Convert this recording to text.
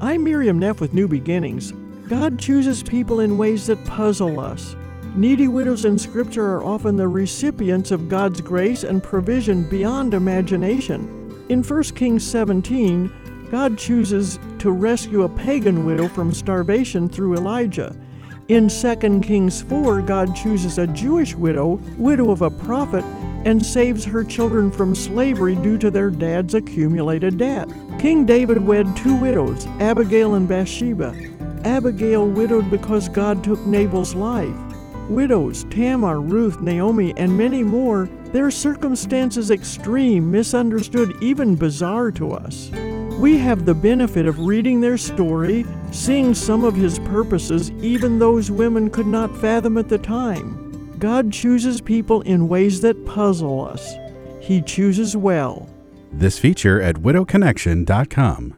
I'm Miriam Neff with New Beginnings. God chooses people in ways that puzzle us. Needy widows in Scripture are often the recipients of God's grace and provision beyond imagination. In 1 Kings 17, God chooses to rescue a pagan widow from starvation through Elijah. In 2 Kings 4, God chooses a Jewish widow of a prophet, and saves her children from slavery due to their dad's accumulated debt. King David wed two widows, Abigail and Bathsheba. Abigail widowed because God took Nabal's life. Widows, Tamar, Ruth, Naomi, and many more, their circumstances extreme, misunderstood, even bizarre to us. We have the benefit of reading their story, seeing some of His purposes even those women could not fathom at the time. God chooses people in ways that puzzle us. He chooses well. This feature at widowconnection.com.